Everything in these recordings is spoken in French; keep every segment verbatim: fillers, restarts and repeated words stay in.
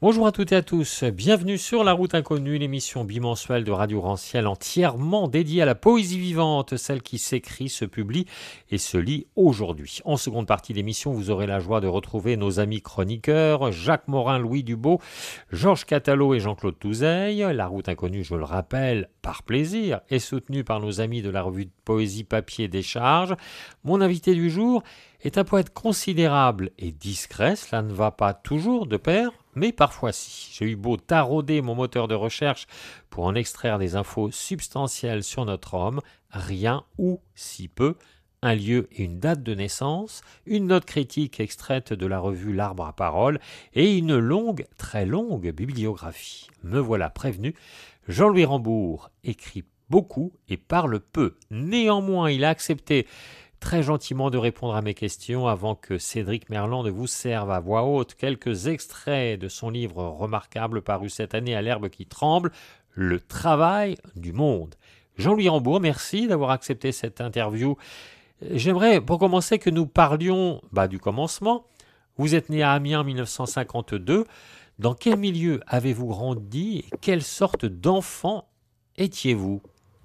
Bonjour à toutes et à tous, bienvenue sur La Route Inconnue, l'émission bimensuelle de Radio Ranciel entièrement dédiée à la poésie vivante, celle qui s'écrit, se publie et se lit aujourd'hui. En seconde partie d'émission, vous aurez la joie de retrouver nos amis chroniqueurs, Jacques Morin, Louis Dubo, Georges Catalot et Jean-Claude Touzeille. La Route Inconnue, je le rappelle, par plaisir, est soutenue par nos amis de la revue de poésie Papier Décharge. Mon invité du jour est un poète considérable et discret, cela ne va pas toujours de pair, mais parfois si. J'ai eu beau tarauder mon moteur de recherche pour en extraire des infos substantielles sur notre homme, rien ou si peu, un lieu et une date de naissance, une note critique extraite de la revue L'Arbre à Parole et une longue, très longue bibliographie. Me voilà prévenu, Jean-Louis Rambourg écrit beaucoup et parle peu. Néanmoins, il a accepté très gentiment de répondre à mes questions avant que Cédric Merlan ne vous serve à voix haute quelques extraits de son livre remarquable paru cette année à l'herbe qui tremble, Le travail du monde. Jean-Louis Rambourg, merci d'avoir accepté cette interview. J'aimerais, pour commencer, que nous parlions bah, du commencement. Vous êtes né à Amiens en dix-neuf cent cinquante-deux. Dans quel milieu avez-vous grandi et quelle sorte d'enfant étiez-vous ?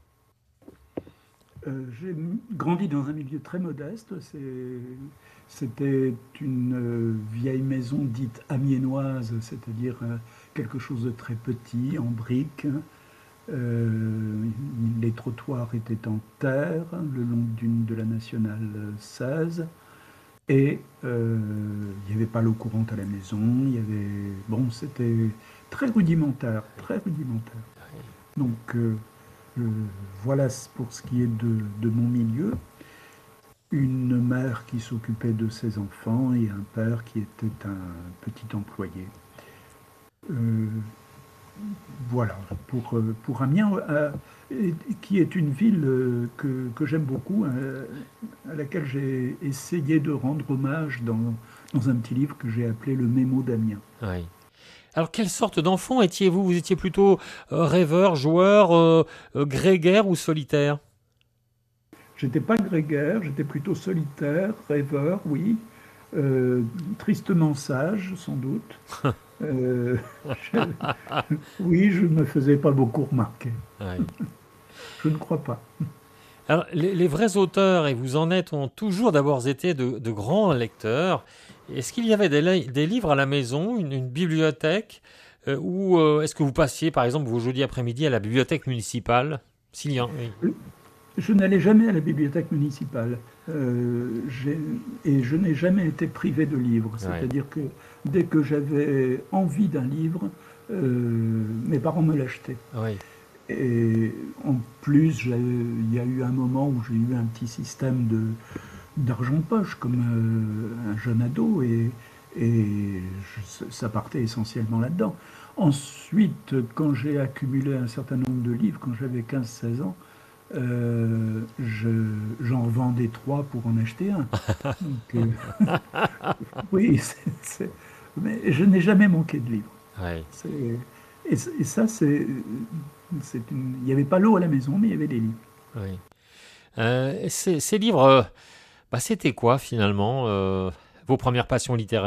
Euh, j'ai grandi dans un milieu très modeste. C'est, c'était une euh, vieille maison dite amiénoise, c'est-à-dire euh, quelque chose de très petit, en briques. Euh, les trottoirs étaient en terre, le long d'une de la nationale seize. Et euh, il n'y avait pas l'eau courante à la maison. Il y avait, bon, c'était très rudimentaire, très rudimentaire. Donc, euh, Euh, voilà pour ce qui est de, de mon milieu. Une mère qui s'occupait de ses enfants et un père qui était un petit employé. Euh, voilà, pour, pour Amiens, euh, qui est une ville euh, que, que j'aime beaucoup, euh, à laquelle j'ai essayé de rendre hommage dans, dans un petit livre que j'ai appelé Le Mémo d'Amiens. Oui. Alors, quelle sorte d'enfant étiez-vous ? Vous étiez plutôt euh, rêveur, joueur, euh, euh, grégaire ou solitaire ? J'étais pas grégaire, j'étais plutôt solitaire, rêveur, oui. Euh, tristement sage, sans doute. Euh, je, oui, je ne me faisais pas beaucoup remarquer. Ouais. Je ne crois pas. Alors, les, les vrais auteurs, et vous en êtes, ont toujours d'abord été de, de grands lecteurs. Est-ce qu'il y avait des, des livres à la maison, une, une bibliothèque, euh, ou euh, est-ce que vous passiez, par exemple, vos jeudis après-midi à la bibliothèque municipale ? S'il y en, oui. Je n'allais jamais à la bibliothèque municipale. Euh, j'ai, et je n'ai jamais été privé de livres. C'est-à-dire ouais. que dès que j'avais envie d'un livre, euh, mes parents me l'achetaient. Oui. Et en plus, il y a eu un moment où j'ai eu un petit système de, d'argent de poche, comme euh, un jeune ado, et, et je, ça partait essentiellement là-dedans. Ensuite, quand j'ai accumulé un certain nombre de livres, quand j'avais quinze seize ans, Euh, je, j'en vendais trois pour en acheter un. Donc, euh, oui, c'est, c'est, mais je n'ai jamais manqué de livres. Ouais. C'est, et, et ça, c'est, c'est une, il n'y avait pas l'eau à la maison, mais il y avait des livres. Oui. Euh, ces, ces livres, euh, bah, c'était quoi finalement euh, vos premières passions littéraires ?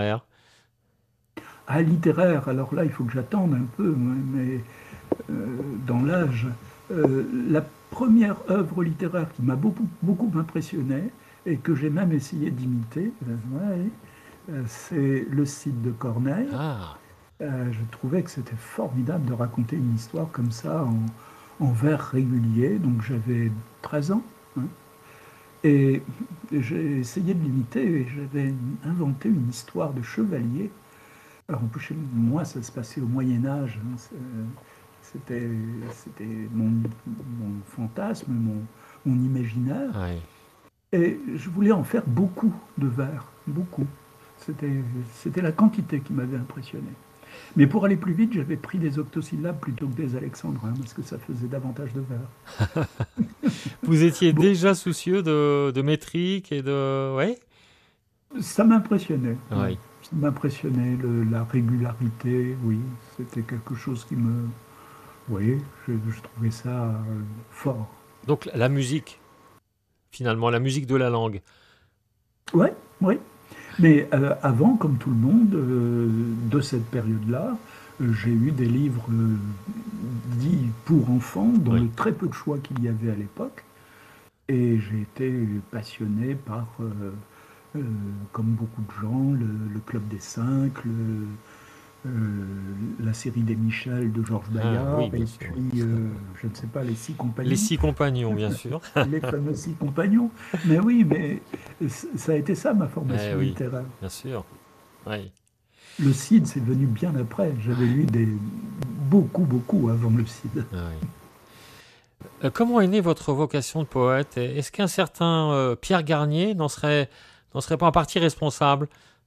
Ah, littéraire, alors là, il faut que j'attende un peu, mais euh, dans l'âge, euh, la première œuvre littéraire qui m'a beaucoup, beaucoup impressionné et que j'ai même essayé d'imiter, euh, ouais, euh, c'est Le Cid de Corneille. Ah. Euh, je trouvais que c'était formidable de raconter une histoire comme ça en, en vers régulier. Donc j'avais treize ans. Hein, et j'ai essayé de l'imiter et j'avais inventé une histoire de chevalier. Alors en plus, chez moi, ça se passait au Moyen-Âge. Hein, C'était, c'était mon, mon fantasme, mon, mon imaginaire. Ouais. Et je voulais en faire beaucoup de vers, beaucoup. C'était, c'était la quantité qui m'avait impressionné. Mais pour aller plus vite, j'avais pris des octosyllabes plutôt que des alexandrins, parce que ça faisait davantage de vers. Vous étiez bon. déjà soucieux de, de métrique et de... Ouais. Ça m'impressionnait. Ouais. Ça m'impressionnait, le, la régularité, oui. C'était quelque chose qui me... Oui, je, je trouvais ça euh, fort. Donc la musique, finalement, la musique de la langue. Oui, oui. Mais euh, avant, comme tout le monde, euh, de cette période-là, euh, j'ai eu des livres euh, dits pour enfants, dans Oui. le très peu de choix qu'il y avait à l'époque. Et j'ai été passionné par, euh, euh, comme beaucoup de gens, le, le Club des Cinq, le, euh, la série des Michel de Georges Ah oui, Bayard, bien et sûr. Oui. puis, euh, je ne sais pas, les Six Les Compagnons, six compagnons, bien sûr. les fameux Six Compagnons. Mais oui, mais c- ça a été ça ma Eh formation oui, littéraire. bien sûr. Oui. Le Cid, c'est venu bien après. J'avais lu des, beaucoup, beaucoup avant le Cid. Ah oui. Euh, comment est née votre vocation de poète? Est-ce qu'un certain euh, Pierre Garnier n'en serait, n'en serait pas en partie responsable?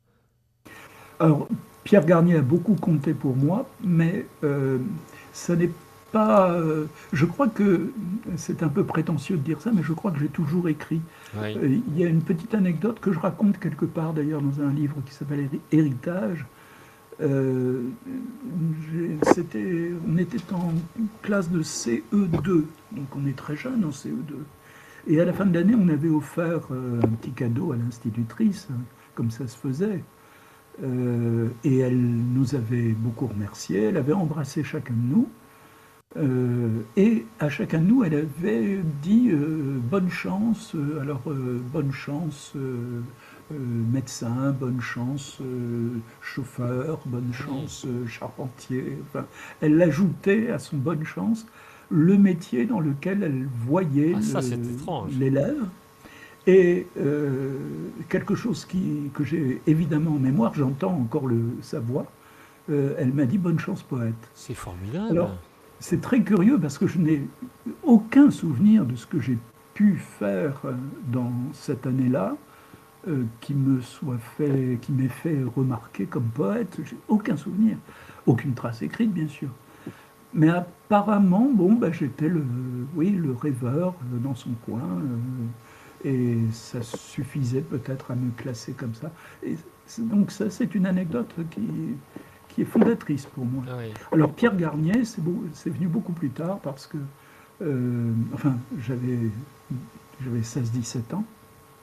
Alors, Pierre Garnier a beaucoup compté pour moi, mais euh, ça n'est pas. euh, je crois que c'est un peu prétentieux de dire ça, mais je crois que j'ai toujours écrit. Oui. Euh, il y a une petite anecdote que je raconte quelque part d'ailleurs dans un livre qui s'appelle Héri- Héritage. Euh, j'ai- c'était, on était en classe de C E deux, donc on est très jeune en C E deux. Et à la fin de l'année, on avait offert euh, un petit cadeau à l'institutrice, hein, comme ça se faisait. Euh, et elle nous avait beaucoup remerciés, elle avait embrassé chacun de nous, euh, et à chacun de nous, elle avait dit euh, bonne chance, euh, alors euh, bonne chance euh, euh, médecin, bonne chance euh, chauffeur, bonne Oui. chance euh, charpentier. Enfin, elle ajoutait à son bonne chance le métier dans lequel elle voyait Ah ça, le- c'est étrange. l'élève. Et euh, quelque chose qui, que j'ai évidemment en mémoire, j'entends encore le, sa voix, euh, elle m'a dit bonne chance poète. C'est Alors, formidable. c'est très curieux parce que je n'ai aucun souvenir de ce que j'ai pu faire euh, dans cette année-là euh, qui me soit fait, qui m'ait fait remarquer comme poète. J'ai aucun souvenir, aucune trace écrite bien sûr. Mais apparemment, bon, ben, j'étais le, oui, le rêveur euh, dans son coin, euh, et ça suffisait peut-être à me classer comme ça. Et c'est- donc ça, c'est une anecdote qui, qui est fondatrice pour moi. Ah oui. Alors Pierre Garnier, c'est beau- c'est venu beaucoup plus tard parce que, euh, enfin, j'avais j'avais seize dix-sept ans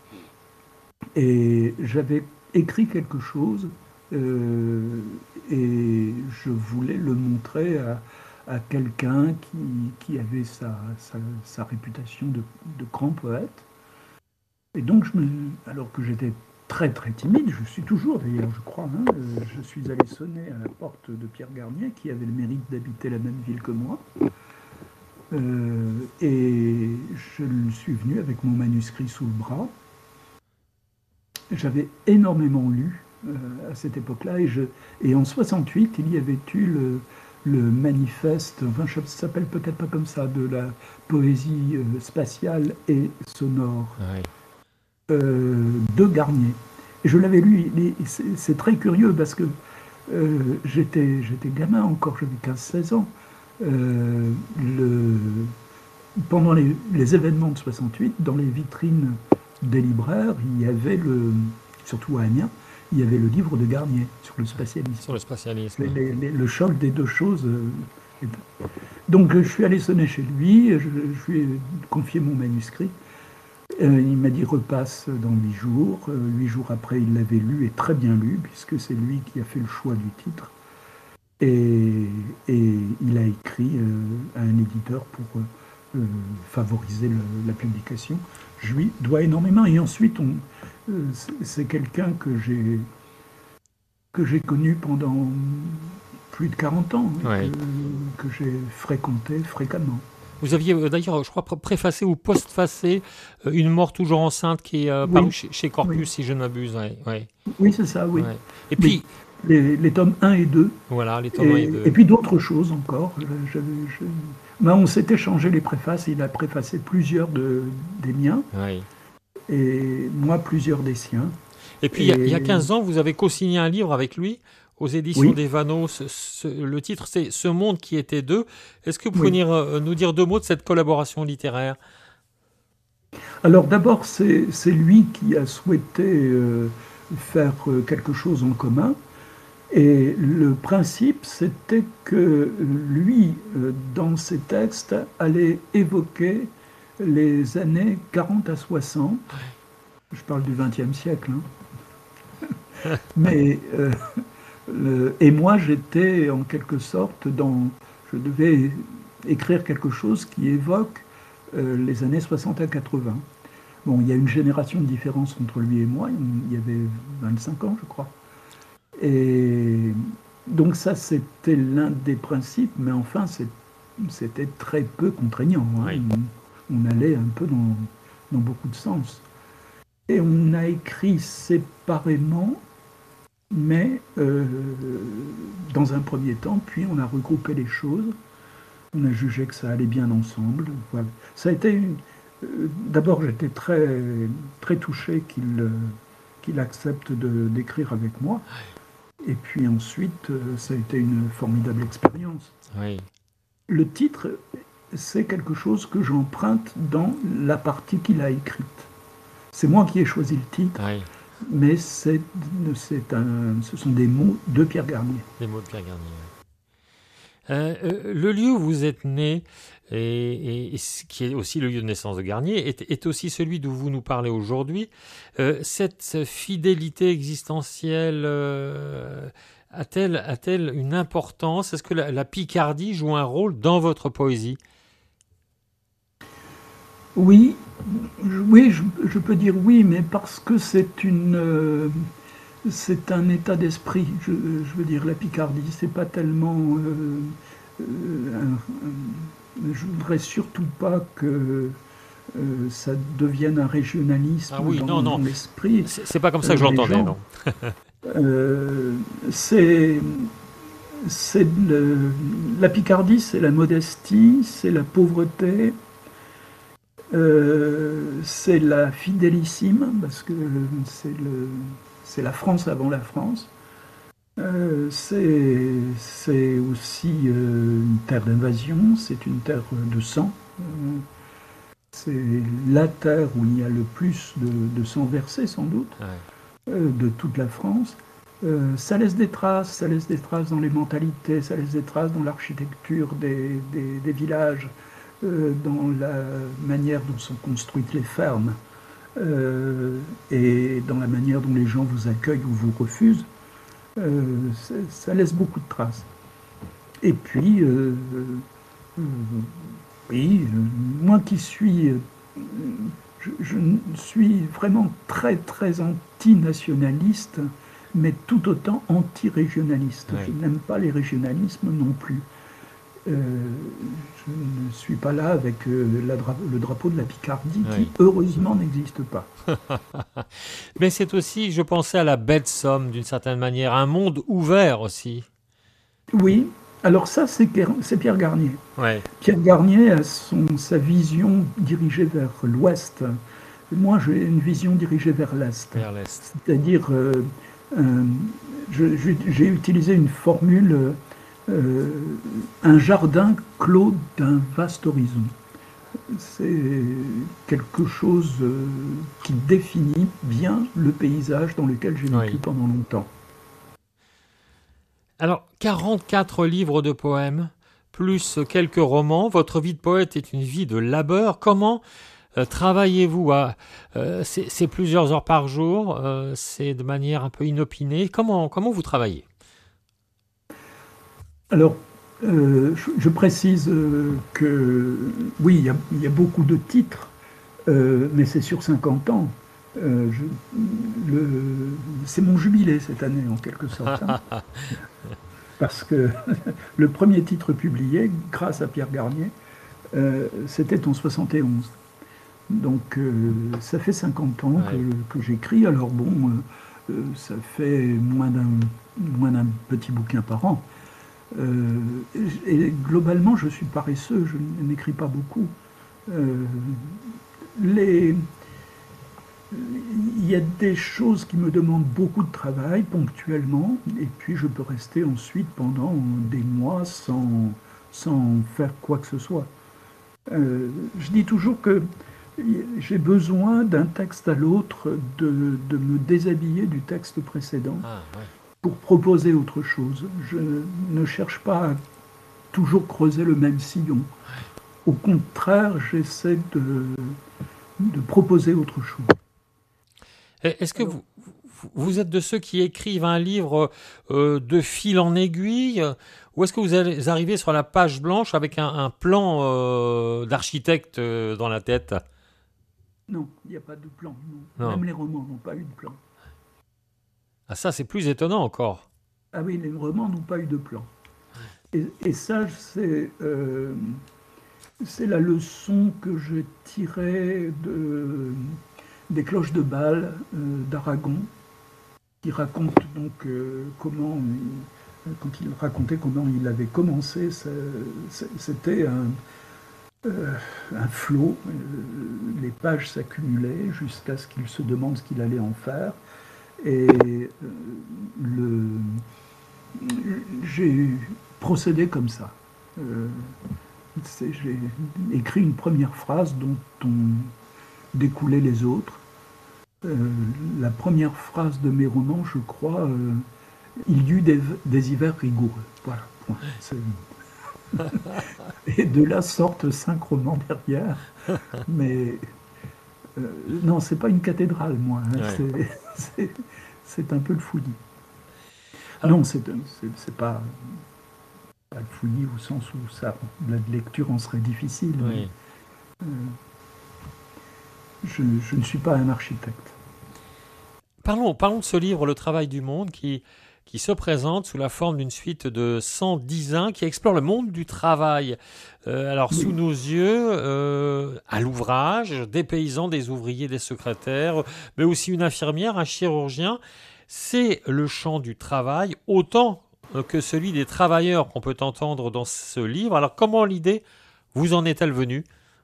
et j'avais écrit quelque chose, euh, et je voulais le montrer à, à quelqu'un qui, qui avait sa, sa, sa réputation de, de grand poète. Et donc, je me, alors que j'étais très très timide, je suis toujours d'ailleurs, je crois, hein, euh, je suis allé sonner à la porte de Pierre Garnier, qui avait le mérite d'habiter la même ville que moi. Euh, et je suis venu avec mon manuscrit sous le bras. J'avais énormément lu euh, à cette époque-là, et, je, et en soixante-huit, il y avait eu le, le manifeste, enfin, ça s'appelle peut-être pas comme ça, de la poésie euh, spatiale et sonore Ah oui. euh, de Garnier. Et je l'avais lu, il- il- c'est c'est très curieux parce que euh, j'étais j'étais gamin encore, j'avais quinze seize ans. Euh, le, pendant les, les événements de soixante-huit, dans les vitrines des libraires, il y avait le, surtout à Amiens, il y avait le livre de Garnier sur le Sur spatialisme. le spatialisme. Les- les- les- le choc des deux choses. euh, est- Donc je suis allé sonner chez lui, je, je lui ai confié mon manuscrit. Euh, il m'a dit repasse dans huit jours. Euh, huit jours après, il l'avait lu et très bien lu, puisque c'est lui qui a fait le choix du titre. Et, et il a écrit euh, à un éditeur pour euh, favoriser le- la publication. Je lui dois énormément. Et ensuite, on, euh, c'est c'est quelqu'un que j'ai que j'ai connu pendant plus de quarante ans, et Oui. que, que j'ai fréquenté fréquemment. Vous aviez euh, d'ailleurs, je crois, pré- préfacé ou postfacé euh, Une mort toujours enceinte qui est euh, Oui, parue chez, chez oui, Corpus, si je ne m'abuse. Ouais, ouais, oui, c'est ça, oui. ouais. Et Oui, puis, les, les tomes un et deux. voilà, les tomes un et Et, et deux. puis d'autres choses encore. Je- je- je- ben, on s'est échangé les préfaces. Il a préfacé plusieurs de, des miens Ouais. et moi plusieurs des siens. Et puis, il y, a, il y a Et quinze ans, vous avez co-signé un livre avec lui aux éditions oui, des Vanos. Ce- ce- le titre, c'est Ce monde qui était deux. Est-ce que vous pouvez oui. dire, euh, nous dire deux mots de cette collaboration littéraire? Alors d'abord, c'est c'est lui qui a souhaité euh, faire euh, quelque chose en commun. Et le principe, c'était que lui, euh, dans ses textes, allait évoquer les années quarante à soixante. Je parle du vingtième siècle, hein. Mais euh, Le- et moi, j'étais en quelque sorte dans... Je devais écrire quelque chose qui évoque euh, les années soixante à quatre-vingts. Bon, il y a une génération de différence entre lui et moi. Il y avait vingt-cinq ans, je crois. Et donc ça, c'était l'un des principes, mais enfin, c'est- c'était très peu contraignant, hein. Oui. On, on allait un peu dans, dans beaucoup de sens. Et on a écrit séparément, mais euh, dans un premier temps, puis on a regroupé les choses. On a jugé que ça allait bien ensemble. Voilà. Ça a été une- euh, D'abord, j'étais très, très touché qu'il euh, qu'il accepte de- d'écrire avec moi. Et puis ensuite, euh, ça a été une formidable expérience. Oui. Le titre, c'est quelque chose que j'emprunte dans la partie qu'il a écrite. C'est moi qui ai choisi le titre, Oui. mais c'est, c'est un, ce sont des mots de Pierre Garnier. Les mots de Pierre Garnier. Oui. Euh, euh, le lieu où vous êtes né, et, et- et ce qui est aussi le lieu de naissance de Garnier, est, est aussi celui d'où vous nous parlez aujourd'hui. Euh, cette fidélité existentielle euh, a-t-elle, a-t-elle une importance? Est-ce que la, la Picardie joue un rôle dans votre poésie? Oui, je- oui, je, je peux dire oui, mais parce que c'est une, euh, c'est un état d'esprit. Je, je veux dire, la Picardie, c'est pas tellement. euh, euh, un- un- je voudrais surtout pas que euh, ça devienne un Ah régionalisme oui, dans, non, non, dans l'esprit c'est, c'est pas comme ça euh, que je des l'entendais, gens. non. Euh, c'est, c'est le- la Picardie, c'est la modestie, c'est la pauvreté, euh, c'est la fidélissime, parce que c'est le, c'est la France avant la France. Euh, c'est, c'est aussi euh, une terre d'invasion, c'est une terre de sang. Euh, c'est la terre où il y a le plus de, de sang versé, sans doute, Ouais. euh, de toute la France. Euh, ça laisse des traces, ça laisse des traces dans les mentalités, ça laisse des traces dans l'architecture des, des- des villages, euh, dans la manière dont sont construites les fermes, euh, et dans la manière dont les gens vous accueillent ou vous refusent. Euh, ça, ça laisse beaucoup de traces. Et puis, euh, euh, oui, euh, moi qui suis, euh, je, je suis vraiment très très anti-nationaliste, mais tout autant anti-régionaliste. Je Ouais. n'aime pas les régionalismes non plus. Euh, je ne suis pas là avec euh, la dra- le drapeau de la Picardie qui, Oui. heureusement, n'existe pas. Mais c'est aussi, je pensais à la bête Somme d'une certaine manière, un monde ouvert aussi. Oui, alors ça, c'est Ker- c'est Pierre Garnier. Ouais. Pierre Garnier a son, sa vision dirigée vers l'ouest. Moi, j'ai une vision dirigée vers l'est. Vers l'est. C'est-à-dire, euh, euh, je- je- j'ai utilisé une formule, euh, un jardin clos d'un vaste horizon. C'est quelque chose euh, qui définit bien le paysage dans lequel j'ai vécu Oui. pendant longtemps. Alors, quarante-quatre livres de poèmes, plus quelques romans. Votre vie de poète est une vie de labeur. Comment euh, travaillez-vous à, euh, c'est, c'est plusieurs heures par jour, euh, c'est de manière un peu inopinée. Comment, comment vous travaillez? Alors, euh, je, je précise euh, que oui, il y a, il y a beaucoup de titres, euh, mais c'est sur cinquante ans. Euh, je- le- c'est mon jubilé cette année, en quelque sorte, hein, parce que le premier titre publié, grâce à Pierre Garnier, euh, c'était en soixante et onze. Donc, euh, ça fait cinquante ans que, Ouais. que j'écris. Alors, bon, euh, euh, ça fait moins d'un moins d'un petit bouquin par an. Euh, et globalement, je suis paresseux, je n'écris pas beaucoup. Euh, les, il y a des choses qui me demandent beaucoup de travail ponctuellement, et puis je peux rester ensuite pendant des mois sans, sans faire quoi que ce soit. Euh, je dis toujours que j'ai besoin d'un texte à l'autre de, de me déshabiller du texte précédent Ah, ouais. pour proposer autre chose. Je ne cherche pas à toujours creuser le même sillon. Au contraire, j'essaie de, de proposer autre chose. Est-ce que Alors, vous, vous êtes de ceux qui écrivent un livre euh, de fil en aiguille, ou est-ce que vous allez arriver sur la page blanche avec un, un plan euh, d'architecte euh, dans la tête? Non, il n'y a pas de plan. Non. Non. Même les romans n'ont pas eu de plan. Ah, ça, c'est plus étonnant encore. Ah oui, les romans n'ont pas eu de plan. Et, et ça, c'est euh, c'est la leçon que j'ai tirée de, des cloches de Bâle euh, d'Aragon, qui raconte donc euh, comment, il, quand il racontait comment il avait commencé, c'était un, euh, un flot, euh, les pages s'accumulaient jusqu'à ce qu'il se demande ce qu'il allait en faire. Et euh, le, j'ai procédé comme ça. Euh, j'ai écrit une première phrase dont on découlait les autres. Euh, la première phrase de mes romans, je crois, euh, il y eut des, des hivers rigoureux. Voilà. Point. Et de là sortent cinq romans derrière. Mais euh, non, c'est pas une cathédrale, moi. Hein. Ouais. C'est, c'est, c'est un peu le fouillis. Alors, non, c'est, c'est, c'est pas, pas le fouillis au sens où ça, la lecture en serait difficile. Oui. Mais, euh, je, je ne suis pas un architecte. Parlons, parlons de ce livre, Le travail du monde, qui, qui se présente sous la forme d'une suite de cent dix qui explore le monde du travail. Euh, alors, oui. Sous nos yeux, euh, à l'ouvrage, des paysans, des ouvriers, des secrétaires, mais aussi une infirmière, un chirurgien. C'est le champ du travail, autant que celui des travailleurs qu'on peut entendre dans ce livre. Alors, comment l'idée vous en est-elle venue ?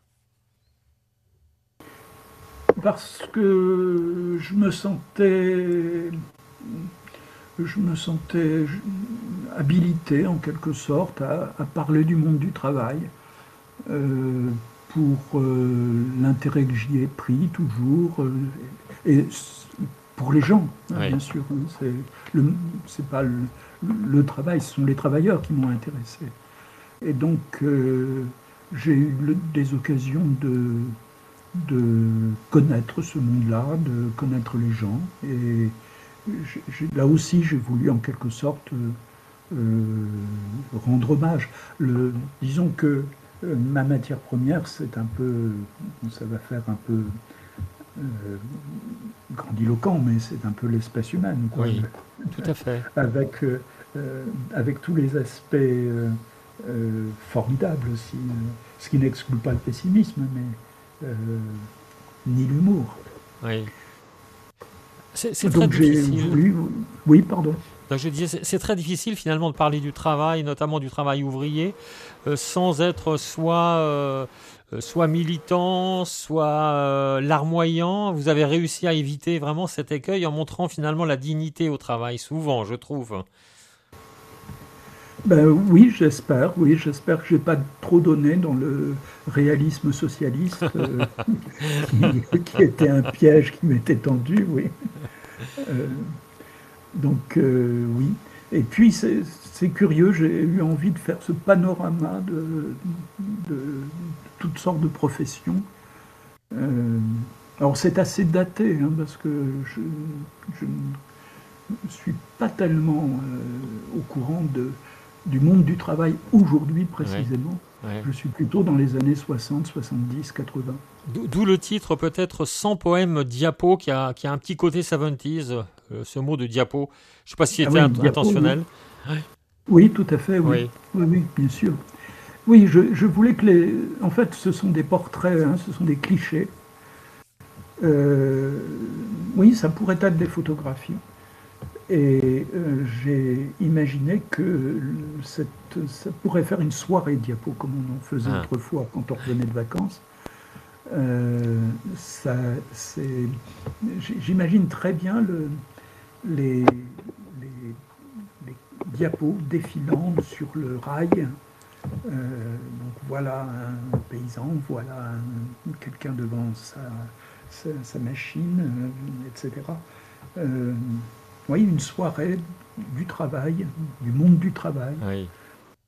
Parce que je me sentais, je me sentais habilité en quelque sorte à, à parler du monde du travail euh, pour euh, l'intérêt que j'y ai pris toujours euh, et pour les gens, oui. Bien sûr. C'est, le, c'est pas le, le travail, ce sont les travailleurs qui m'ont intéressé. Et donc euh, j'ai eu le, des occasions de de connaître ce monde-là, de connaître les gens. Et j'ai, là aussi, j'ai voulu en quelque sorte euh, rendre hommage. Le, disons que euh, ma matière première, c'est un peu, ça va faire un peu euh, grandiloquent, mais c'est un peu l'espèce humaine. Quoi. Oui, tout à fait. Avec, euh, avec tous les aspects euh, euh, formidables aussi, ce qui n'exclut pas le pessimisme, mais Euh, ni l'humour. Oui. C'est, c'est très Donc j'ai difficile. Voulu... Oui, pardon. Donc je disais, c'est, c'est très difficile finalement de parler du travail, notamment du travail ouvrier, euh, sans être soit, euh, soit militant, soit euh, larmoyant. Vous avez réussi à éviter vraiment cet écueil en montrant finalement la dignité au travail, souvent, je trouve. Ben oui, j'espère. Oui, j'espère que je n'ai pas trop donné dans le réalisme socialiste, euh, qui, qui était un piège qui m'était tendu, oui. Euh, donc, euh, oui. Et puis, c'est, c'est curieux, j'ai eu envie de faire ce panorama de, de, de toutes sortes de professions. Euh, alors, c'est assez daté, hein, parce que je, je ne suis pas tellement euh, au courant de... du monde du travail aujourd'hui précisément. Ouais, ouais. Je suis plutôt dans les années soixante, soixante-dix, quatre-vingts. D'où, d'où le titre peut-être cent poèmes diapo qui a, qui a un petit côté soixante-dix, euh, ce mot de diapo. Je ne sais pas si c'était ah oui, int- diapo, intentionnel. Oui. oui, tout à fait, oui. Oui, oui, oui bien sûr. Oui, je, je voulais que les... En fait, ce sont des portraits, hein, ce sont des clichés. Euh... Oui, ça pourrait être des photographies. Et euh, j'ai imaginé que cette, ça pourrait faire une soirée diapo, comme on en faisait ah. autrefois quand on revenait de vacances. Euh, ça, c'est, j'imagine très bien le, les, les, les diapos défilant sur le rail. Euh, donc voilà un paysan, voilà un, quelqu'un devant sa, sa, sa machine, euh, et cetera. Euh, Oui, une soirée du travail, du monde du travail. Oui.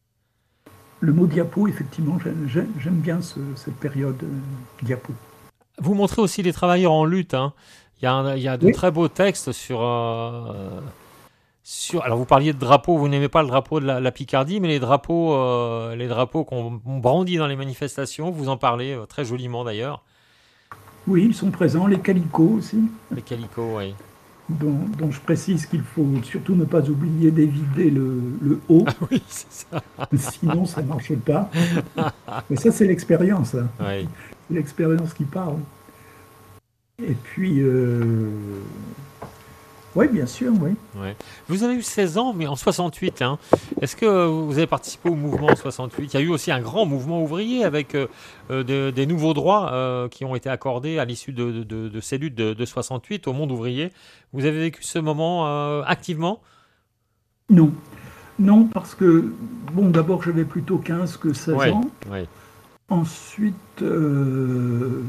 Le mot diapo, effectivement, j'aime, j'aime bien ce, cette période euh, diapo. Vous montrez aussi les travailleurs en lutte. Hein. Il y a, un, il y a de Oui. très beaux textes sur, euh, sur. Alors, vous parliez de drapeaux. Vous n'aimez pas le drapeau de la, la Picardie, mais les drapeaux, euh, les drapeaux qu'on brandit dans les manifestations, vous en parlez euh, très joliment d'ailleurs. Oui, ils sont présents, les calicots aussi, Les calicots, oui. dont, dont je précise qu'il faut surtout ne pas oublier d'éviter le, le haut, Oui, c'est ça. sinon ça ne marche pas. Mais ça, c'est l'expérience, hein. Oui. C'est l'expérience qui parle. Et puis, euh, oui, bien sûr, oui. Ouais. Vous avez eu seize ans, mais en soixante-huit. Hein. Est-ce que vous avez participé au mouvement en soixante-huit? Il y a eu aussi un grand mouvement ouvrier avec euh, euh, de- des nouveaux droits euh, qui ont été accordés à l'issue de, de- de ces luttes de, de soixante-huit au monde ouvrier. Vous avez vécu ce moment euh, activement? Non, non, parce que, bon, d'abord, j'avais plutôt quinze que seize Oui, ans. oui, Ensuite, euh,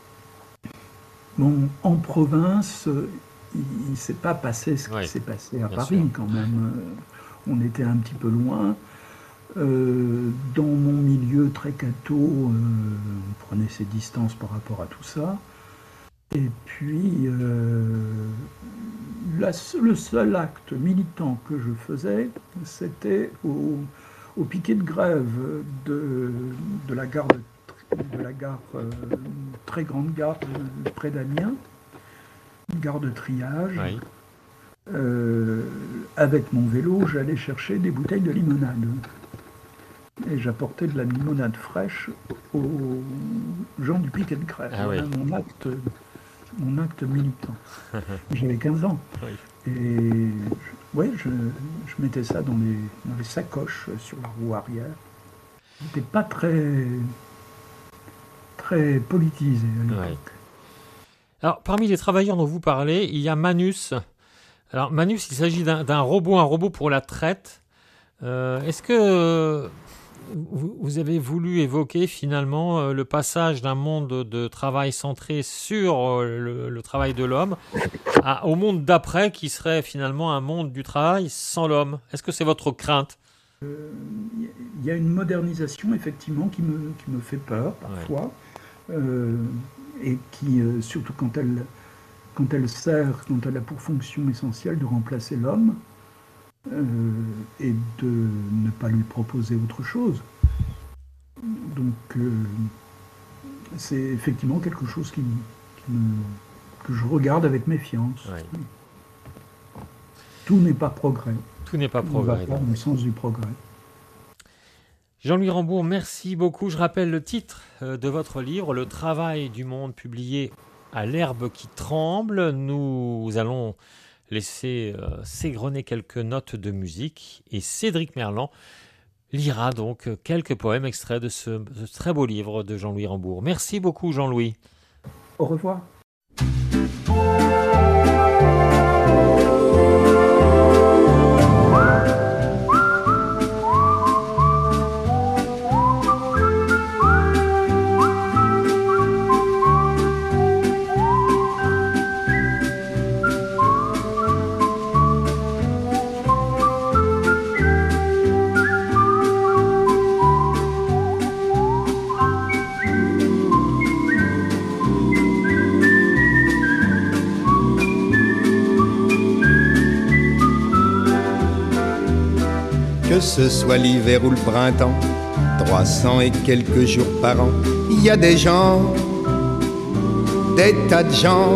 bon, en province, euh, il ne s'est pas passé ce qui oui, s'est passé à bien Paris sûr. quand même. Euh, On était un petit peu loin. Euh, dans mon milieu très catho, euh, on prenait ses distances par rapport à tout ça. Et puis, euh, la se- le seul acte militant que je faisais, c'était au, au piquet de grève de, de la gare, de, de la gare euh, très grande gare de- près d'Amiens, une gare de triage. Oui. Euh, avec mon vélo, j'allais chercher des bouteilles de limonade. Et j'apportais de la limonade fraîche aux gens du piquet de grève. Ah Voilà oui. mon acte, mon acte militant. J'avais quinze ans. Oui. Et ouais, je, je mettais ça dans les, dans les sacoches sur la roue arrière. J'étais pas très, très politisé à l'époque. Oui. Alors, parmi les travailleurs dont vous parlez, il y a Manus. Alors, Manus, il s'agit d'un d'un robot, un robot pour la traite. Euh, Est-ce que euh, vous, vous avez voulu évoquer finalement euh, le passage d'un monde de, de travail centré sur euh, le, le travail de l'homme à- au monde d'après qui serait finalement un monde du travail sans l'homme? Est-ce que c'est votre crainte? Il y a une modernisation effectivement qui me, qui me fait peur parfois, euh, et qui, euh, surtout quand elle, quand elle sert, quand elle a pour fonction essentielle de remplacer l'homme, euh, et de ne pas lui proposer autre chose. Donc, euh, c'est effectivement quelque chose qui, qui me- que je regarde avec méfiance. Oui. Tout n'est pas progrès. Tout n'est pas On ne va progrès. pas dans le sens du progrès. Jean-Louis Rambourg, merci beaucoup. Je rappelle le titre euh, de votre livre, Le travail du monde, publié à l'herbe qui tremble. Nous allons laisser euh, s'égrener quelques notes de musique et Cédric Merlan lira donc quelques poèmes extraits de ce, de ce très beau livre de Jean-Louis Rambourg. Merci beaucoup Jean-Louis. Au revoir. Que ce soit l'hiver ou le printemps, trois cents et quelques jours par an, il y a des gens, des tas de gens,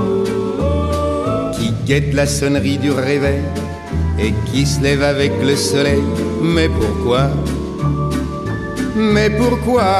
qui guettent la sonnerie du réveil et qui se lèvent avec le soleil. Mais pourquoi? Mais pourquoi?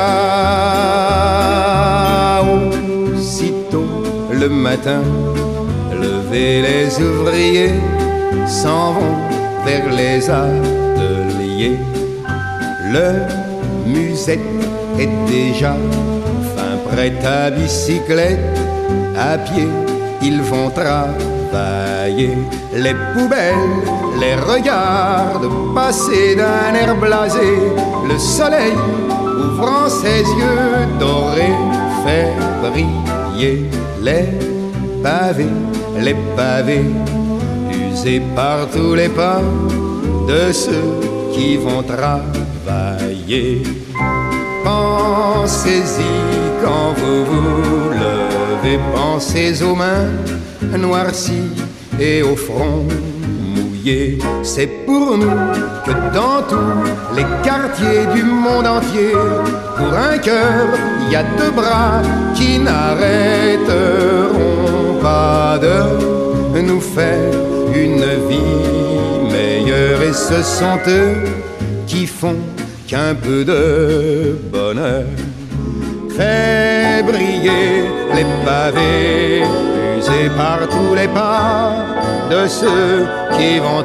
Aussitôt le matin, lever les ouvriers s'en vont vers les ateliers. Le musette est déjà fin prêt à bicyclette. À pied, ils vont travailler. Les poubelles les regardent passer d'un air blasé. Le soleil, ouvrant ses yeux dorés, fait briller les pavés, les pavés usés par tous les pas de ceux qui vont travailler. Pensez-y quand vous vous levez, pensez aux mains noircies et au front mouillé. C'est pour nous que dans tous les quartiers du monde entier, pour un cœur, il y a deux bras qui n'arrêteront pas de nous faire une vie meilleure. Et ce sont eux qui font qu'un peu de bonheur fait briller les pavés usés par tous les pas de ceux qui vont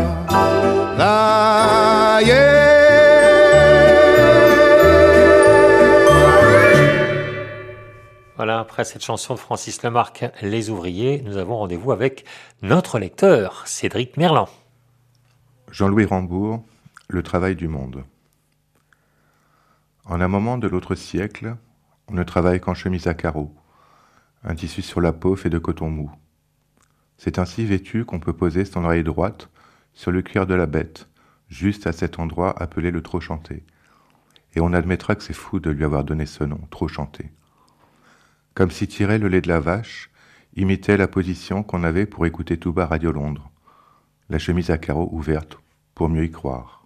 travailler. Voilà, après cette chanson de Francis Lemarque, Les Ouvriers, nous avons rendez-vous avec notre lecteur, Cédric Merlan. Jean-Louis Rambourg, Le travail du monde. En un moment de l'autre siècle, on ne travaille qu'en chemise à carreaux, un tissu sur la peau fait de coton mou. C'est ainsi vêtu qu'on peut poser son oreille droite sur le cuir de la bête, juste à cet endroit appelé le trop chanté. Et on admettra que c'est fou de lui avoir donné ce nom, trop chanté. Comme si tirer le lait de la vache imitait la position qu'on avait pour écouter tout bas Radio Londres, la chemise à carreaux ouverte pour mieux y croire.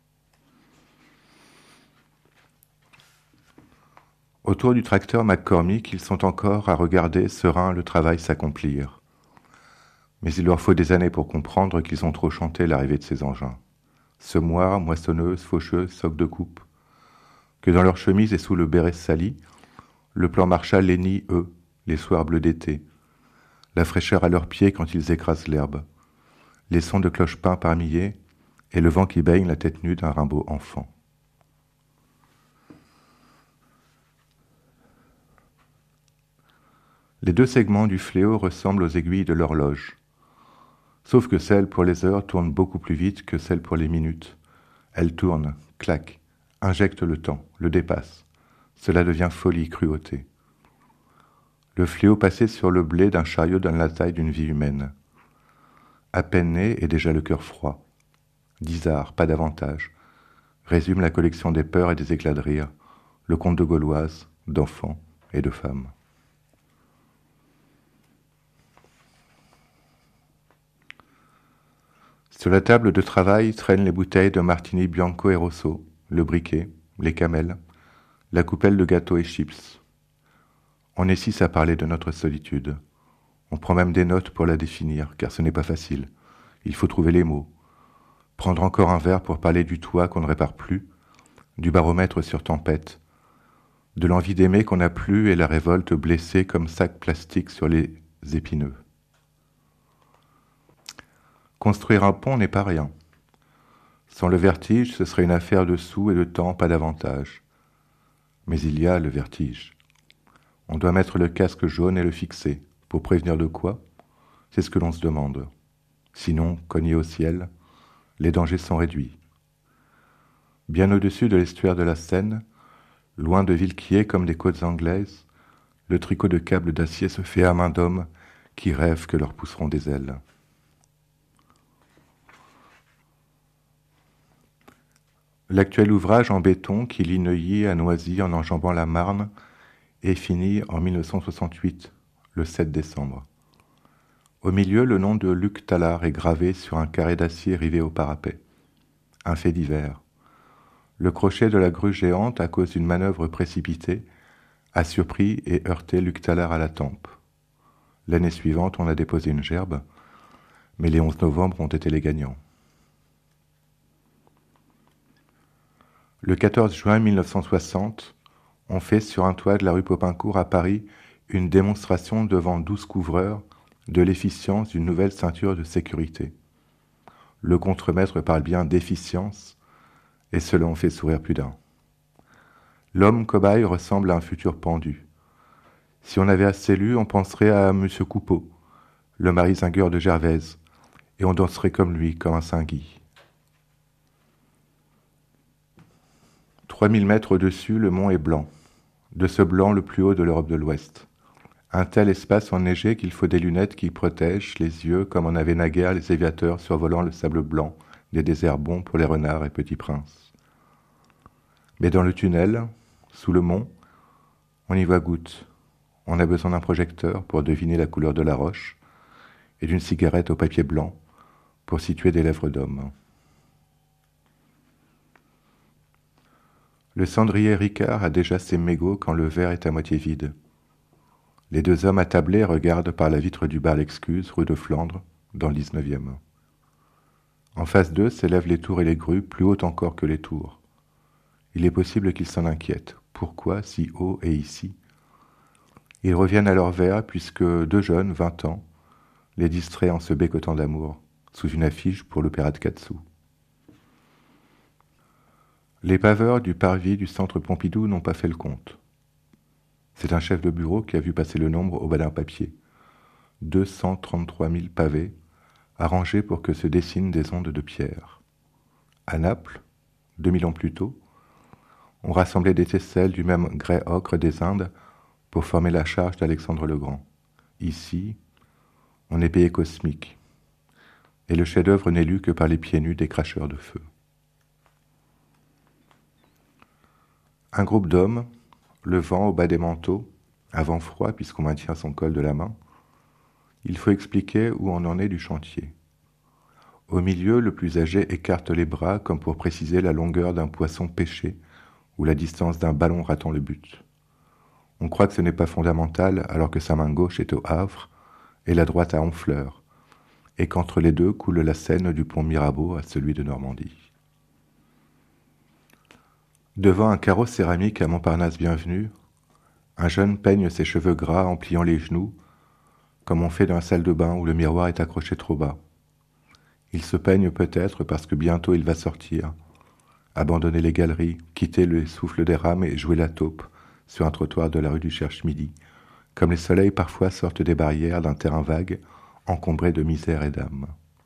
Autour du tracteur McCormick, ils sont encore à regarder serein le travail s'accomplir. Mais il leur faut des années pour comprendre qu'ils ont trop chanté l'arrivée de ces engins. Semoirs, moissonneuses, faucheuses, socs de coupe. Que dans leurs chemises et sous le béret sali, le plan Marshall les nie, eux, les soirs bleus d'été, la fraîcheur à leurs pieds quand ils écrasent l'herbe, les sons de cloche-pain par milliers et le vent qui baigne la tête nue d'un Rimbaud enfant. Les deux segments du fléau ressemblent aux aiguilles de l'horloge, sauf que celle pour les heures tourne beaucoup plus vite que celle pour les minutes. Elle tourne, claque, injecte le temps, le dépasse. Cela devient folie, cruauté. Le fléau passé sur le blé d'un chariot donne la taille d'une vie humaine. À peine né et déjà le cœur froid. Dix arts, pas davantage, résume la collection des peurs et des éclats de rire, le conte de Gauloise, d'enfants et de femmes. Sur la table de travail traînent les bouteilles de Martini Bianco et Rosso, le briquet, les camels, la coupelle de gâteaux et chips. On est six à parler de notre solitude. On prend même des notes pour la définir, car ce n'est pas facile. Il faut trouver les mots. Prendre encore un verre pour parler du toit qu'on ne répare plus, du baromètre sur tempête, de l'envie d'aimer qu'on n'a plus et la révolte blessée comme sac plastique sur les épineux. Construire un pont n'est pas rien. Sans le vertige, ce serait une affaire de sous et de temps, pas davantage. Mais il y a le vertige. On doit mettre le casque jaune et le fixer. Pour prévenir de quoi? C'est ce que l'on se demande. Sinon, cogné au ciel, les dangers sont réduits. Bien au-dessus de l'estuaire de la Seine, loin de Villequier comme des côtes anglaises, le tricot de câbles d'acier se fait à main d'hommes qui rêvent que leur pousseront des ailes. L'actuel ouvrage en béton qui lie Neuilly à Noisy en enjambant la Marne est fini en mille neuf cent soixante-huit, le sept décembre. Au milieu, le nom de Luc Tallard est gravé sur un carré d'acier rivé au parapet. Un fait divers. Le crochet de la grue géante, à cause d'une manœuvre précipitée, a surpris et heurté Luc Tallard à la tempe. L'année suivante, on a déposé une gerbe, mais les onze novembre ont été les gagnants. Le quatorze juin mille neuf cent soixante, on fait sur un toit de la rue Popincourt à Paris une démonstration devant douze couvreurs de l'efficience d'une nouvelle ceinture de sécurité. Le contremaître parle bien d'efficience, et cela en fait sourire plus d'un. L'homme cobaye ressemble à un futur pendu. Si on avait assez lu, on penserait à M. Coupeau, le mari zingueur de Gervaise, et on danserait comme lui, comme un Saint-Guy. Trois mille mètres au-dessus, le mont est blanc, de ce blanc le plus haut de l'Europe de l'Ouest. Un tel espace enneigé qu'il faut des lunettes qui protègent les yeux comme en avaient naguère les aviateurs survolant le sable blanc des déserts bons pour les renards et petits princes. Mais dans le tunnel, Sous le mont, on y voit gouttes. On a besoin d'un projecteur pour deviner la couleur de la roche et d'une cigarette au papier blanc pour situer des lèvres d'homme. Le cendrier Ricard a déjà ses mégots quand le verre est à moitié vide. Les deux hommes attablés regardent par la vitre du bar L'Excuse, rue de Flandre, dans le dix-neuvième. En face d'eux s'élèvent les tours et les grues, plus hautes encore que les tours. Il est possible qu'ils s'en inquiètent. Pourquoi si haut et ici ? Ils reviennent à leur verre puisque deux jeunes, vingt ans, les distraient en se bécotant d'amour, sous une affiche pour l'opéra de quatre sous. Les paveurs du parvis du centre Pompidou n'ont pas fait le compte. C'est un chef de bureau qui a vu passer le nombre au bas d'un papier. deux cent trente-trois mille pavés, arrangés pour que se dessinent des ondes de pierre. À Naples, deux mille ans plus tôt, on rassemblait des tesselles du même grès ocre des Indes pour former la charge d'Alexandre le Grand. Ici, on est payé cosmique, et le chef-d'œuvre n'est lu que par les pieds nus des cracheurs de feu. Un groupe d'hommes, le vent au bas des manteaux, un vent froid puisqu'on maintient son col de la main, il faut expliquer où on en est du chantier. Au milieu, le plus âgé écarte les bras comme pour préciser la longueur d'un poisson pêché ou la distance d'un ballon ratant le but. On croit que ce n'est pas fondamental alors que sa main gauche est au Havre et la droite à Honfleur, et qu'entre les deux coule la Seine du pont Mirabeau à celui de Normandie. Devant un carreau céramique à Montparnasse bienvenu, un jeune peigne ses cheveux gras en pliant les genoux, comme on fait dans la salle de bain où le miroir est accroché trop bas. Il se peigne peut-être parce que bientôt il va sortir, abandonner les galeries, quitter le souffle des rames et jouer la taupe sur un trottoir de la rue du Cherche-Midi, comme les soleils parfois sortent des barrières d'un terrain vague, encombré de misère et d'âme.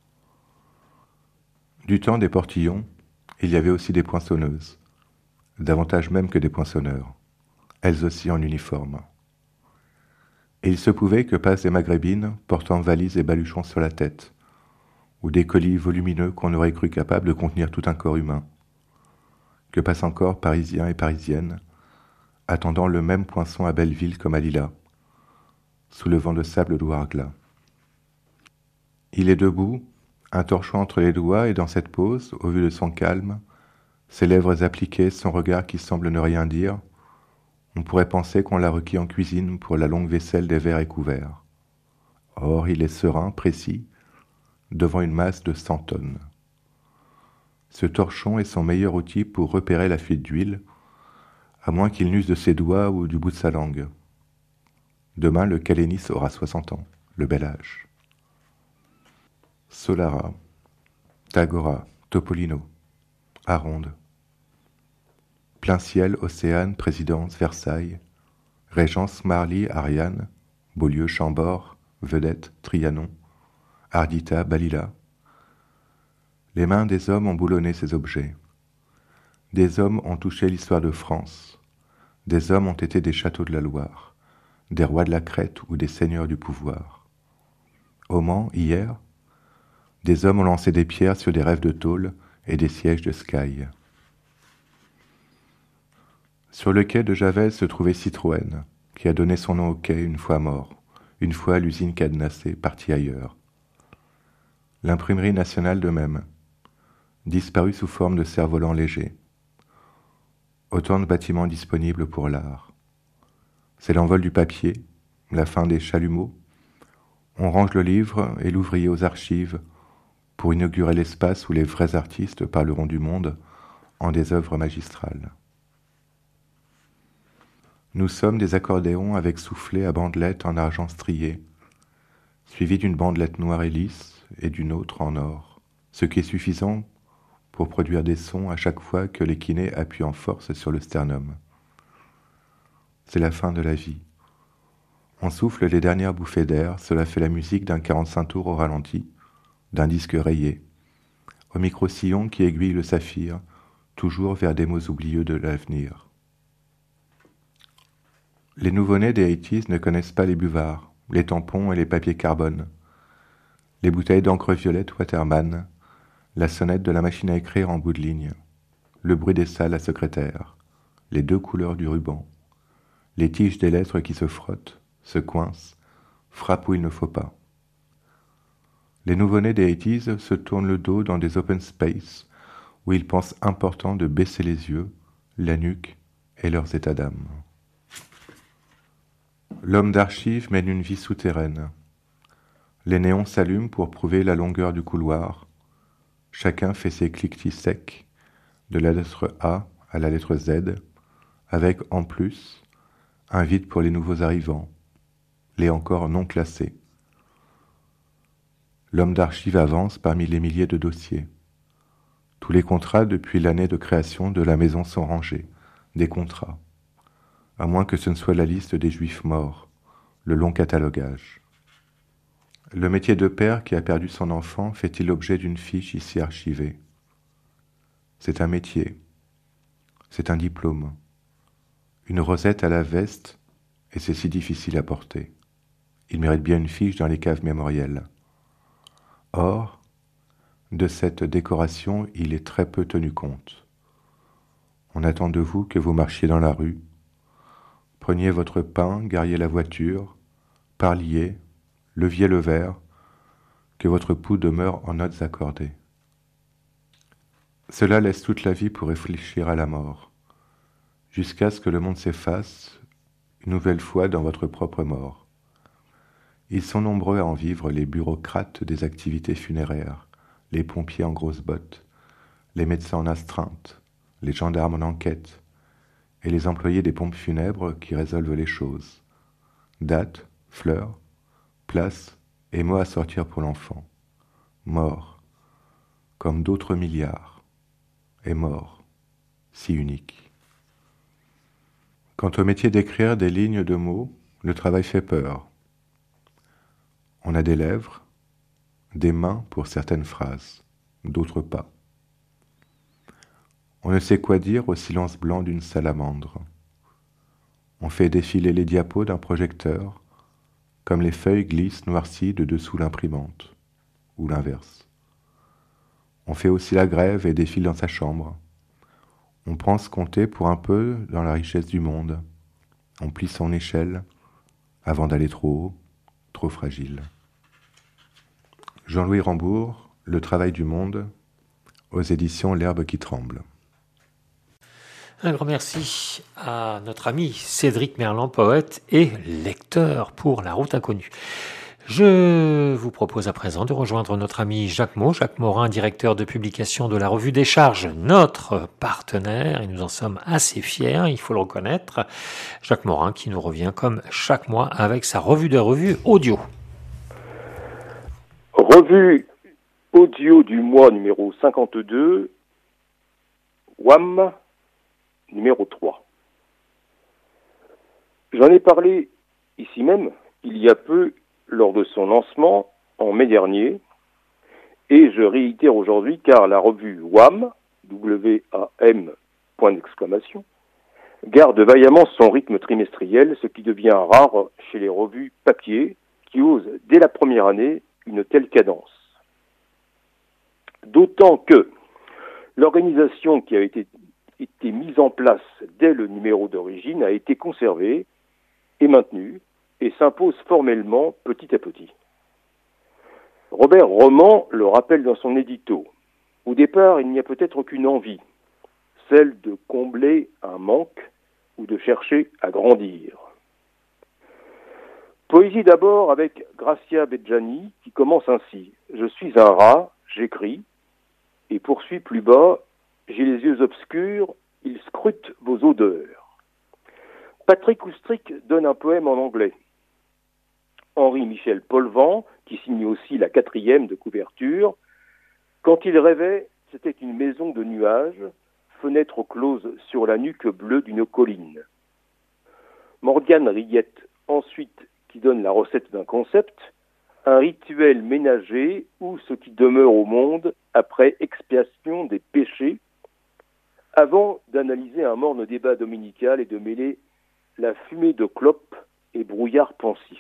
Du temps des portillons, il y avait aussi des poinçonneuses, davantage même que des poinçonneurs, elles aussi en uniforme. Et il se pouvait que passent des maghrébines portant valises et baluchons sur la tête, ou des colis volumineux qu'on aurait cru capables de contenir tout un corps humain, que passent encore Parisiens et Parisiennes, attendant le même poinçon à Belleville comme à Lila, sous le vent de sable d'Ouargla. Il est debout, un torchon entre les doigts, et dans cette pose, au vu de son calme, ses lèvres appliquées, son regard qui semble ne rien dire, on pourrait penser qu'on l'a requis en cuisine pour la longue vaisselle des verres et couverts. Or, il est serein, précis, devant une masse de cent tonnes. Ce torchon est son meilleur outil pour repérer la fuite d'huile, à moins qu'il n'use de ses doigts ou du bout de sa langue. Demain, le Calénis aura soixante ans, le bel âge. Solara, Tagora, Topolino, Aronde. Plein ciel, Océane, Présidence, Versailles, Régence, Marly, Ariane, Beaulieu, Chambord, Vedette, Trianon, Ardita, Balila. Les mains des hommes ont boulonné ces objets. Des hommes ont touché l'histoire de France. Des hommes ont été des châteaux de la Loire, des rois de la Crète ou des seigneurs du pouvoir. Au Mans, hier, des hommes ont lancé des pierres sur des rêves de tôle et des sièges de Sky. Sur le quai de Javel se trouvait Citroën, qui a donné son nom au quai une fois mort, une fois l'usine cadenassée, partie ailleurs. L'imprimerie nationale de même, disparue sous forme de cerfs-volants légers. Autant de bâtiments disponibles pour l'art. C'est l'envol du papier, la fin des chalumeaux. On range le livre et l'ouvrier aux archives pour inaugurer l'espace où les vrais artistes parleront du monde en des œuvres magistrales. Nous sommes des accordéons avec soufflet à bandelettes en argent strié, suivis d'une bandelette noire et lisse et d'une autre en or, ce qui est suffisant pour produire des sons à chaque fois que l'échiné appuie en force sur le sternum. C'est la fin de la vie. On souffle les dernières bouffées d'air, cela fait la musique d'un quarante-cinq tours au ralenti, d'un disque rayé, au micro-sillon qui aiguille le saphir, toujours vers des mots oublieux de l'avenir. Les nouveau-nés des eighties ne connaissent pas les buvards, les tampons et les papiers carbone, les bouteilles d'encre violette Waterman, la sonnette de la machine à écrire en bout de ligne, le bruit des salles à secrétaire, les deux couleurs du ruban, les tiges des lettres qui se frottent, se coincent, frappent où il ne faut pas. Les nouveau-nés des eighties se tournent le dos dans des open space où ils pensent important de baisser les yeux, la nuque et leurs états d'âme. L'homme d'archives mène une vie souterraine. Les néons s'allument pour prouver la longueur du couloir. Chacun fait ses cliquetis secs, de la lettre A à la lettre Z, avec en plus un vide pour les nouveaux arrivants, les encore non classés. L'homme d'archives avance parmi les milliers de dossiers. Tous les contrats depuis l'année de création de la maison sont rangés, des contrats, à moins que ce ne soit la liste des juifs morts, le long catalogage. Le métier de père qui a perdu son enfant fait-il l'objet d'une fiche ici archivée? C'est un métier, c'est un diplôme, une rosette à la veste, et c'est si difficile à porter. Il mérite bien une fiche dans les caves mémorielles. Or, de cette décoration, il est très peu tenu compte. On attend de vous que vous marchiez dans la rue, preniez votre pain, gariez la voiture, parliez, leviez le verre, que votre pouls demeure en notes accordées. Cela laisse toute la vie pour réfléchir à la mort, jusqu'à ce que le monde s'efface, une nouvelle fois dans votre propre mort. Ils sont nombreux à en vivre, les bureaucrates des activités funéraires, les pompiers en grosses bottes, les médecins en astreinte, les gendarmes en enquête, et les employés des pompes funèbres qui résolvent les choses. Date, fleurs, place et mots à sortir pour l'enfant. Mort, comme d'autres milliards, et mort, si unique. Quant au métier d'écrire des lignes de mots, le travail fait peur. On a des lèvres, des mains pour certaines phrases, d'autres pas. On ne sait quoi dire au silence blanc d'une salamandre. On fait défiler les diapos d'un projecteur, comme les feuilles glissent noircies de dessous l'imprimante, ou l'inverse. On fait aussi la grève et défile dans sa chambre. On pense compter pour un peu dans la richesse du monde. On plie son échelle avant d'aller trop haut, trop fragile. Jean-Louis Rambourg, Le travail du monde, aux éditions L'herbe qui tremble. Un grand merci à notre ami Cédric Merlan, poète et lecteur pour La Route Inconnue. Je vous propose à présent de rejoindre notre ami Jacques Maud, Jacques Morin, directeur de publication de la Revue des Charges, notre partenaire, et nous en sommes assez fiers, il faut le reconnaître. Jacques Morin qui nous revient comme chaque mois avec sa revue de revue audio. Revue audio du mois numéro cinquante-deux, W A M numéro trois. J'en ai parlé ici même, il y a peu, lors de son lancement, en mai dernier, et je réitère aujourd'hui car la revue W A M, W A M, point d'exclamation, garde vaillamment son rythme trimestriel, ce qui devient rare chez les revues papier qui osent, dès la première année, une telle cadence. D'autant que l'organisation qui a été, été mise en place dès le numéro d'origine a été conservée et maintenue et s'impose formellement petit à petit. Robert Roman le rappelle dans son édito. Au départ, il n'y a peut-être qu'une envie, celle de combler un manque ou de chercher à grandir. Poésie d'abord avec Gracia Bedjani qui commence ainsi. Je suis un rat, j'écris, et poursuit plus bas, j'ai les yeux obscurs, ils scrutent vos odeurs. Patrick Oustric donne un poème en anglais. Henri-Michel Polvan, qui signe aussi la quatrième de couverture, quand il rêvait, c'était une maison de nuages, fenêtre close sur la nuque bleue d'une colline. Morgane Riette, ensuite, qui donne la recette d'un concept, un rituel ménager ou ce qui demeure au monde après expiation des péchés, avant d'analyser un morne débat dominical et de mêler la fumée de clope et brouillard pensif.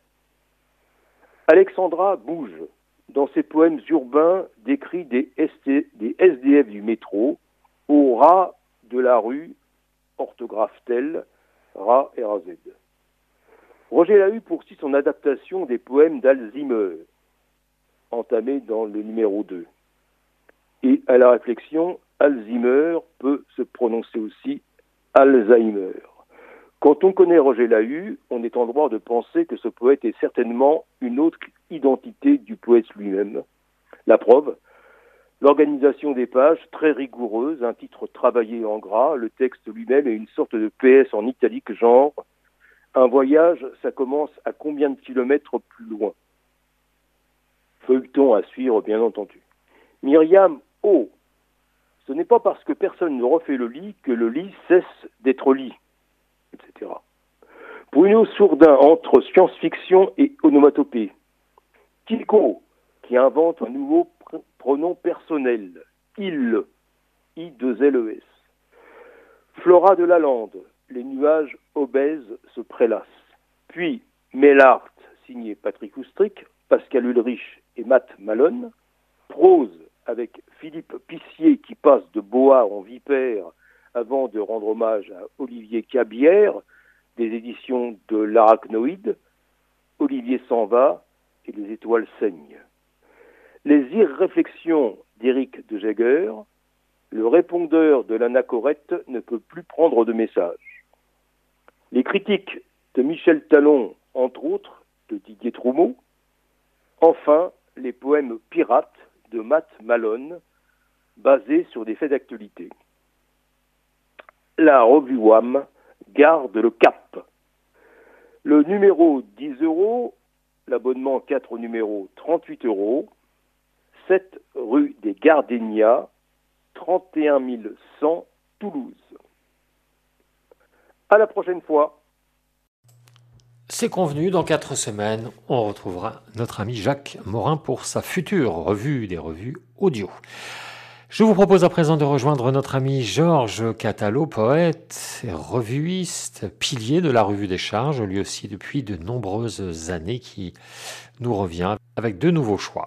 Alexandra Bouge, dans ses poèmes urbains, décrit des, S D, des S D F du métro, aux rats de la rue, orthographe telle, Ra R A Z. Roger Lahut poursuit son adaptation des poèmes d'Alzheimer, entamé dans le numéro deux. Et à la réflexion, Alzheimer peut se prononcer aussi Alzheimer. Quand on connaît Roger Lahut, on est en droit de penser que ce poète est certainement une autre identité du poète lui-même. La preuve, l'organisation des pages, très rigoureuse, un titre travaillé en gras, le texte lui-même est une sorte de P S en italique genre « Un voyage, ça commence à combien de kilomètres plus loin ?» Feuilleton à suivre, bien entendu. Myriam O. Ce n'est pas parce que personne ne refait le lit que le lit cesse d'être lit, et cetera. Bruno Sourdin entre science-fiction et onomatopée. Kiko, qui invente un nouveau pr- pronom personnel, il, I deux L E S. Flora de Lalande, les nuages obèses se prélassent. Puis Mellart, signé Patrick Oustric, Pascal Ulrich et Matt Malone. Prose, avec Philippe Pissier qui passe de boa en vipère avant de rendre hommage à Olivier Cabière, des éditions de l'Arachnoïde. Olivier s'en va et les étoiles saignent. Les irréflexions d'Éric de Jaeger. Le répondeur de l'anachorète ne peut plus prendre de message. Les critiques de Michel Talon, entre autres, de Didier Troumeau. Enfin, les poèmes pirates de Matt Malone, basés sur des faits d'actualité. La revue W A M garde le cap. Le numéro dix euros, l'abonnement quatre numéros trente-huit euros, sept rue des Gardénias, trente et un mille cent Toulouse. À la prochaine fois. C'est convenu, dans quatre semaines, on retrouvera notre ami Jacques Morin pour sa future revue des revues audio. Je vous propose à présent de rejoindre notre ami Georges Catalo, poète, revuiste, pilier de la Revue des Charges, lui aussi depuis de nombreuses années, qui nous revient avec de nouveaux choix.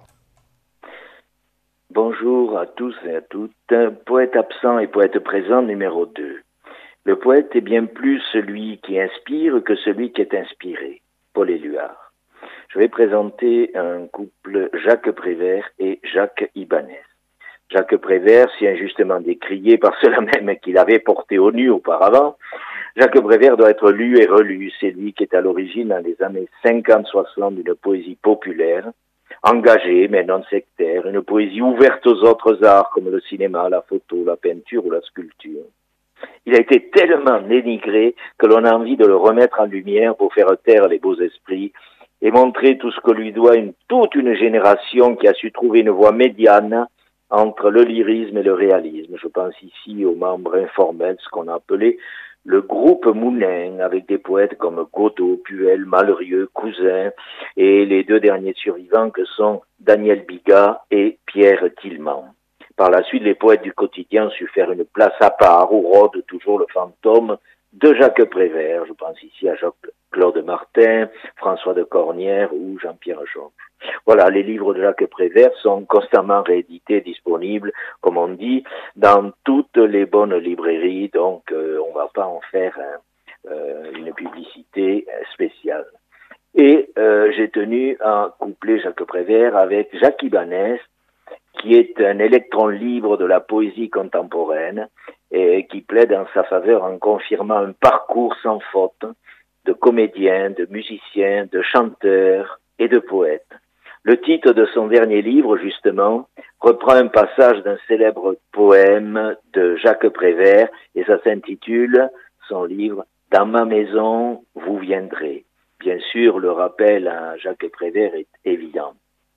Bonjour à tous et à toutes. Poète absent et poète présent numéro deux. Le poète est bien plus celui qui inspire que celui qui est inspiré. Paul Éluard. Je vais présenter un couple, Jacques Prévert et Jacques Ibanez. Jacques Prévert, si injustement décrié par ceux-là même qu'il avait porté au nu auparavant, Jacques Prévert doit être lu et relu. C'est lui qui est à l'origine, dans les années cinquante soixante, d'une poésie populaire, engagée mais non sectaire, une poésie ouverte aux autres arts comme le cinéma, la photo, la peinture ou la sculpture. Il a été tellement dénigré que l'on a envie de le remettre en lumière pour faire taire les beaux esprits et montrer tout ce que lui doit une, toute une génération qui a su trouver une voie médiane entre le lyrisme et le réalisme. Je pense ici aux membres informels, ce qu'on a appelé le groupe Moulin, avec des poètes comme Godot, Puel, Malrieux, Cousin, et les deux derniers survivants que sont Daniel Bigat et Pierre Tillman. Par la suite, les poètes du quotidien ont su faire une place à part, où rôde toujours le fantôme de Jacques Prévert. Je pense ici à Jacques-Claude Martin, François de Cornières ou Jean-Pierre Georges. Voilà, les livres de Jacques Prévert sont constamment réédités, disponibles, comme on dit, dans toutes les bonnes librairies, donc euh, on ne va pas en faire hein, euh, une publicité spéciale. Et euh, j'ai tenu à coupler Jacques Prévert avec Jacques Ibanez, qui est un électron libre de la poésie contemporaine et qui plaide en sa faveur en confirmant un parcours sans faute de comédiens, de musiciens, de chanteurs et de poètes. Le titre de son dernier livre, justement, reprend un passage d'un célèbre poème de Jacques Prévert et ça s'intitule, son livre, « Dans ma maison, vous viendrez ». Bien sûr, le rappel à Jacques Prévert est évident.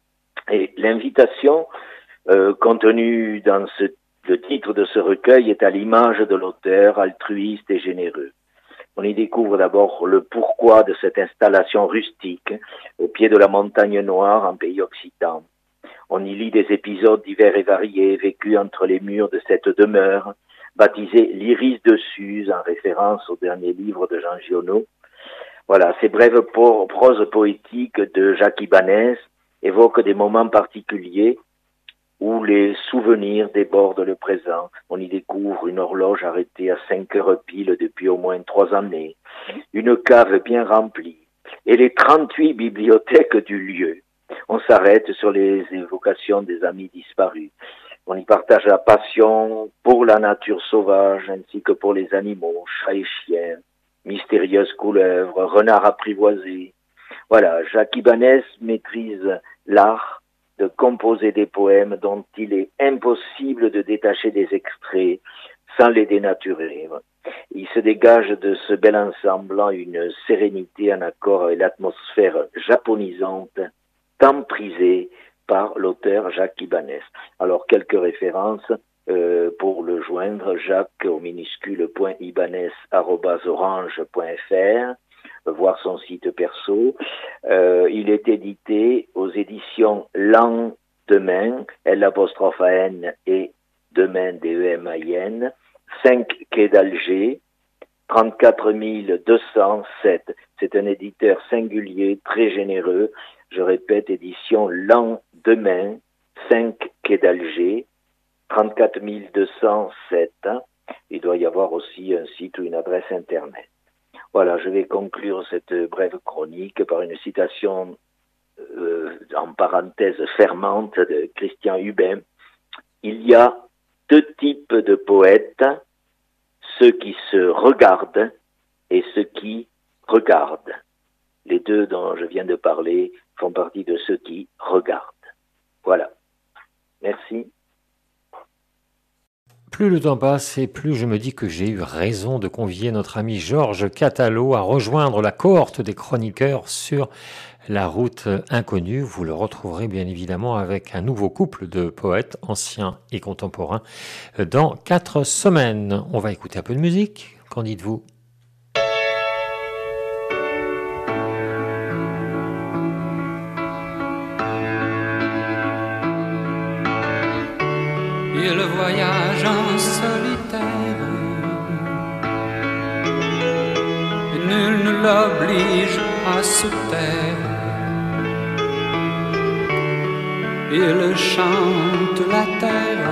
Et l'invitation euh, contenue dans ce, le titre de ce recueil est à l'image de l'auteur, altruiste et généreux. On y découvre d'abord le pourquoi de cette installation rustique au pied de la montagne noire en pays occitan. On y lit des épisodes divers et variés vécus entre les murs de cette demeure, baptisée l'Iris de Suse en référence au dernier livre de Jean Giono. Voilà, ces brèves proses poétiques de Jacques Ibanez évoquent des moments particuliers où les souvenirs débordent le présent. On y découvre une horloge arrêtée à cinq heures pile depuis au moins trois années, une cave bien remplie, et les trente-huit bibliothèques du lieu. On s'arrête sur les évocations des amis disparus. On y partage la passion pour la nature sauvage ainsi que pour les animaux, chats et chiens, mystérieuses couleuvres, renards apprivoisés. Voilà, Jacques Ibanez maîtrise l'art de composer des poèmes dont il est impossible de détacher des extraits sans les dénaturer. Il se dégage de ce bel ensemble une sérénité en accord avec l'atmosphère japonisante, tant prisée par l'auteur Jacques Ibanez. Alors, quelques références euh, pour le joindre, Jacques au minuscule point ibanez arobase orange point fr, voir son site perso. Euh, il est édité aux éditions Lendemain, L apostrophe A N et Demain, D E M A I N, cinq quai d'Alger, trente-quatre mille deux cent sept. C'est un éditeur singulier, très généreux. Je répète, édition Lendemain, cinq quai d'Alger, trente-quatre mille deux cent sept. Il doit y avoir aussi un site ou une adresse internet. Voilà, je vais conclure cette brève chronique par une citation euh, en parenthèse fermante de Christian Hubin. Il y a deux types de poètes, ceux qui se regardent et ceux qui regardent. Les deux dont je viens de parler font partie de ceux qui regardent. Voilà. Merci. Plus le temps passe et plus je me dis que j'ai eu raison de convier notre ami Georges Catalo à rejoindre la cohorte des chroniqueurs sur la route inconnue. Vous le retrouverez bien évidemment avec un nouveau couple de poètes anciens et contemporains dans quatre semaines. On va écouter un peu de musique. Qu'en dites-vous ? Et le voyage en solitaire, et nul ne l'oblige à se taire. Il chante la terre,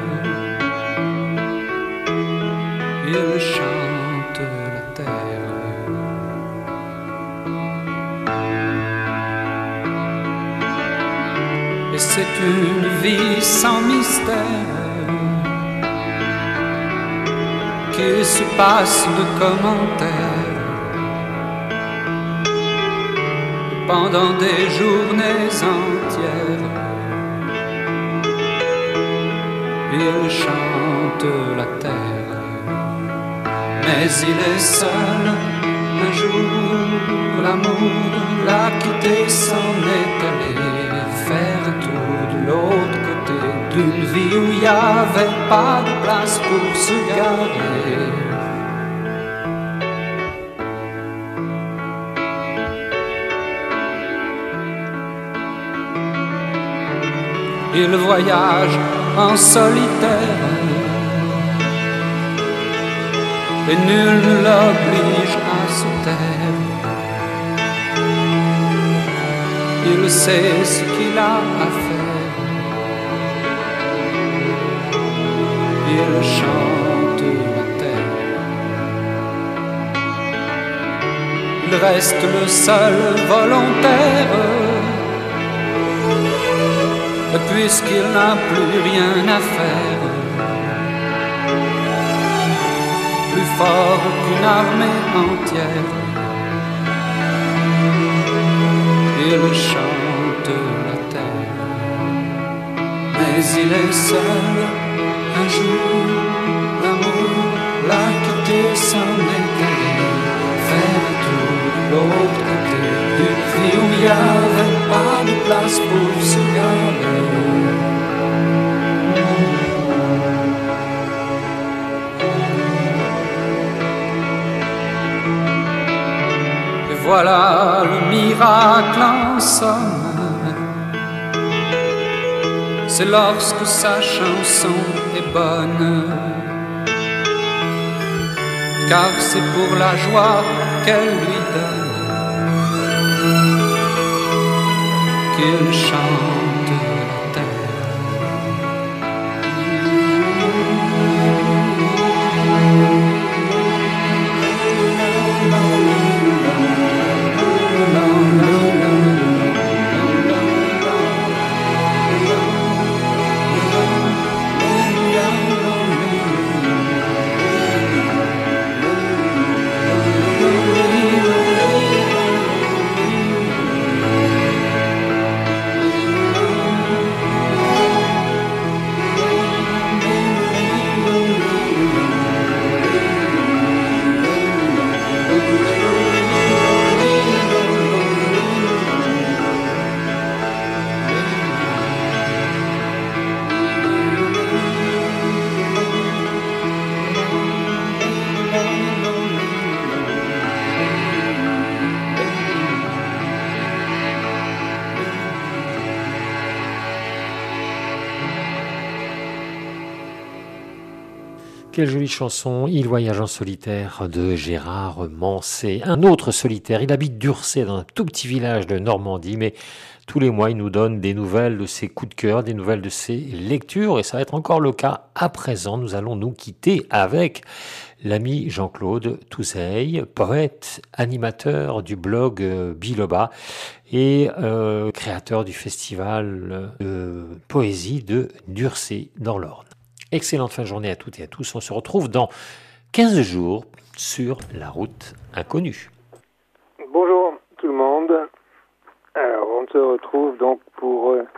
il chante la terre. Et c'est une vie sans mystère qui se passe de commentaires pendant des journées entières. Il chante la terre, mais il est seul. Un jour, l'amour l'a quitté, s'en est allé faire un tour de l'autre côté d'une vie où il n'y avait pas de place pour se garer. Il voyage en solitaire et nul ne l'oblige à se taire. Il sait ce qu'il a à faire. Il chante la terre. Il reste le seul volontaire, puisqu'il n'a plus rien à faire. Plus fort qu'une armée entière, il chante la terre. Mais il est seul. Un jour, l'amour l'a quitté, s'en est allé faire un tour de l'autre côté d'une vie où il n'y avait pas de place pour se garer. Voilà le miracle en somme, c'est lorsque sa chanson est bonne, car c'est pour la joie qu'elle lui donne qu'il chante la terre. Quelle jolie chanson, Il voyage en solitaire de Gérard Manset. Un autre solitaire, il habite Durcé dans un tout petit village de Normandie, mais tous les mois il nous donne des nouvelles de ses coups de cœur, des nouvelles de ses lectures, et ça va être encore le cas à présent. Nous allons nous quitter avec l'ami Jean-Claude Touzeille, poète, animateur du blog Biloba et euh, créateur du festival de poésie de Durcé dans l'Orne. Excellente fin de journée à toutes et à tous. On se retrouve dans quinze jours sur la route inconnue. Bonjour tout le monde. Alors, on se retrouve donc pour euh,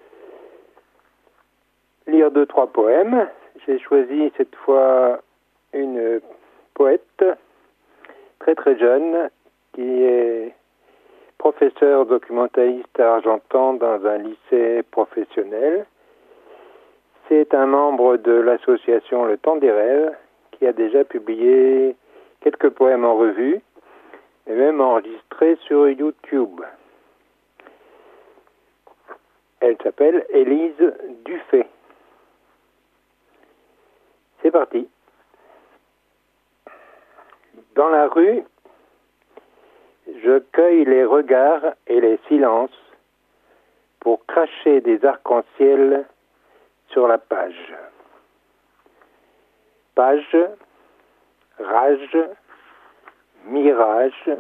lire deux, trois poèmes. J'ai choisi cette fois une poète très très jeune qui est professeur documentaliste à Argentan dans un lycée professionnel. C'est un membre de l'association Le Temps des Rêves qui a déjà publié quelques poèmes en revue et même enregistré sur YouTube. Elle s'appelle Élise Dufay. C'est parti. Dans la rue, je cueille les regards et les silences pour cracher des arcs-en-ciel sur la page. Page, rage, mirage,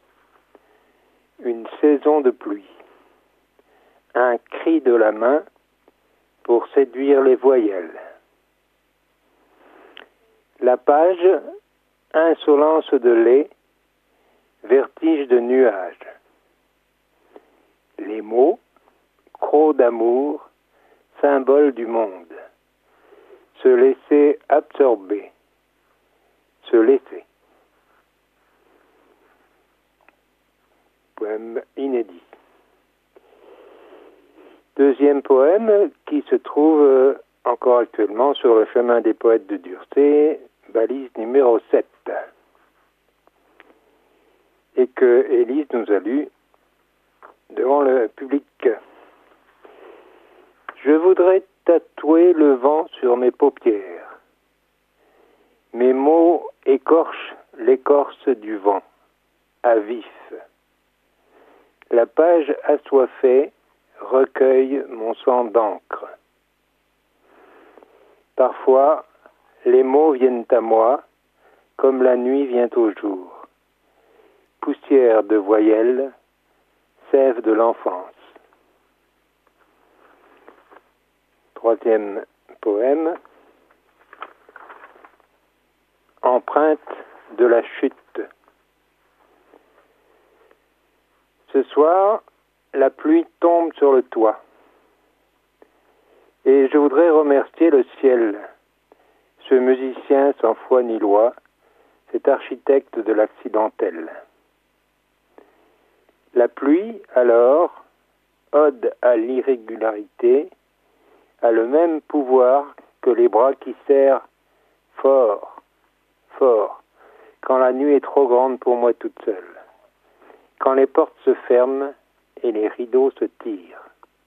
une saison de pluie. Un cri de la main pour séduire les voyelles. La page, insolence de lait, vertige de nuages. Les mots, crocs d'amour, symbole du monde. Se laisser absorber. Se laisser. Poème inédit. Deuxième poème qui se trouve encore actuellement sur le chemin des poètes de Durcé, balise numéro sept. Et que Élise nous a lu devant le public. Je voudrais tatouer le vent sur mes paupières. Mes mots écorchent l'écorce du vent, à vif. La page assoiffée recueille mon sang d'encre. Parfois, les mots viennent à moi, comme la nuit vient au jour. Poussière de voyelles, sève de l'enfance. Troisième poème. Empreinte de la chute. Ce soir, la pluie tombe sur le toit. Et je voudrais remercier le ciel, ce musicien sans foi ni loi, cet architecte de l'accidentel. La pluie, alors, ode à l'irrégularité, a le même pouvoir que les bras qui serrent fort, fort, quand la nuit est trop grande pour moi toute seule, quand les portes se ferment et les rideaux se tirent.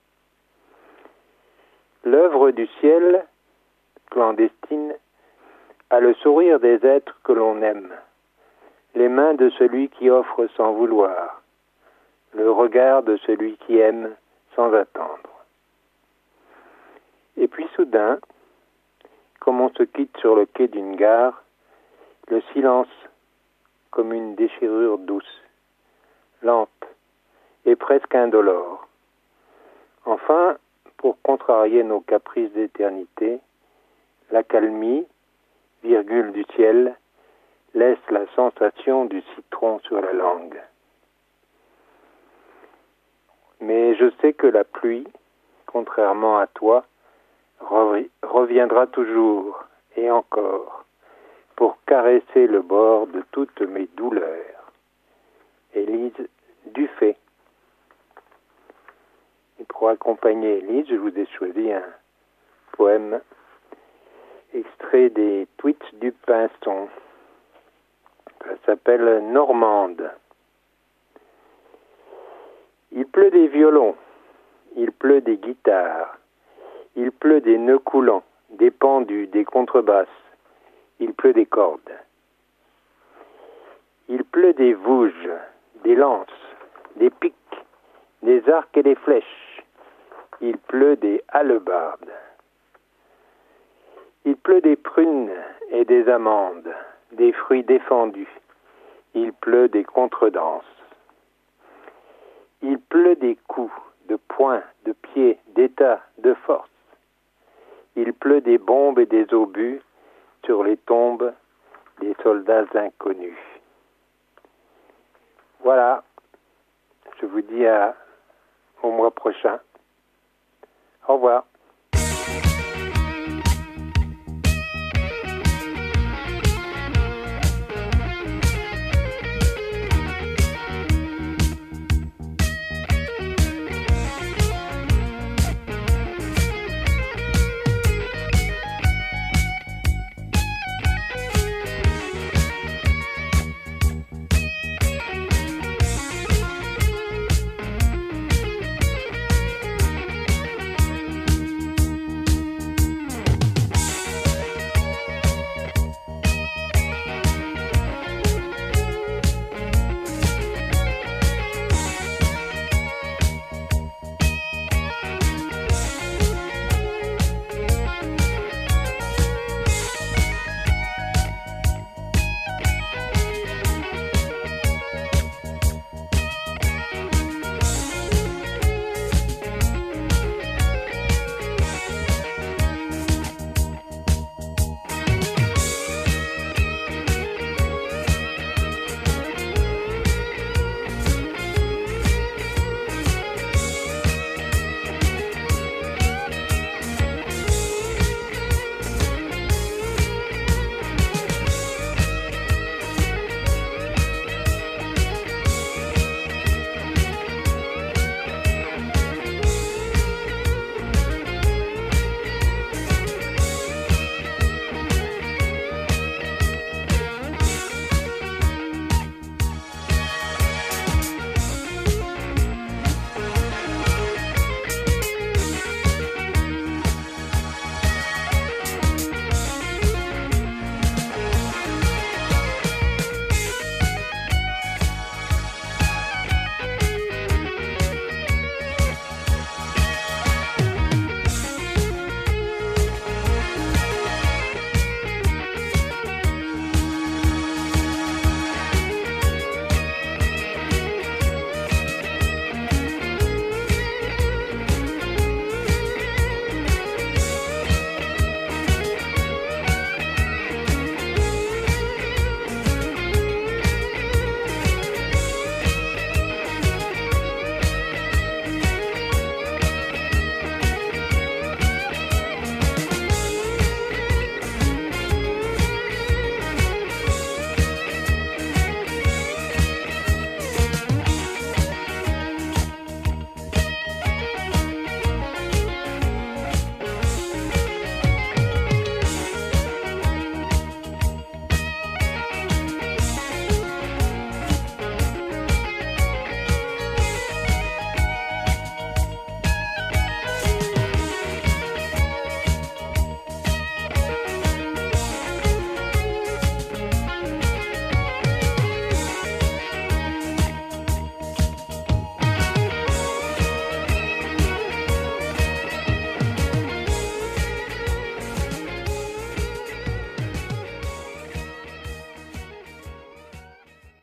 L'œuvre du ciel, clandestine, a le sourire des êtres que l'on aime, les mains de celui qui offre sans vouloir, le regard de celui qui aime sans attendre. Et puis soudain, comme on se quitte sur le quai d'une gare, le silence, comme une déchirure douce, lente et presque indolore. Enfin, pour contrarier nos caprices d'éternité, l'accalmie, virgule du ciel, laisse la sensation du citron sur la langue. Mais je sais que la pluie, contrairement à toi, reviendra toujours et encore pour caresser le bord de toutes mes douleurs. Élise Dufay. Et pour accompagner Élise, je vous ai choisi un poème extrait des tweets du Pinson. Ça s'appelle Normande. Il pleut des violons, il pleut des guitares, il pleut des nœuds coulants, des pendus, des contrebasses. il pleut des cordes. Il pleut des vouges, des lances, des pics, des arcs et des flèches. Il pleut des hallebardes. Il pleut des prunes et des amandes, des fruits défendus. Il pleut des contredanses. Il pleut des coups, de poing, de pied, d'état, de force. Il pleut des bombes et des obus sur les tombes des soldats inconnus. Voilà, je vous dis à, au mois prochain. Au revoir.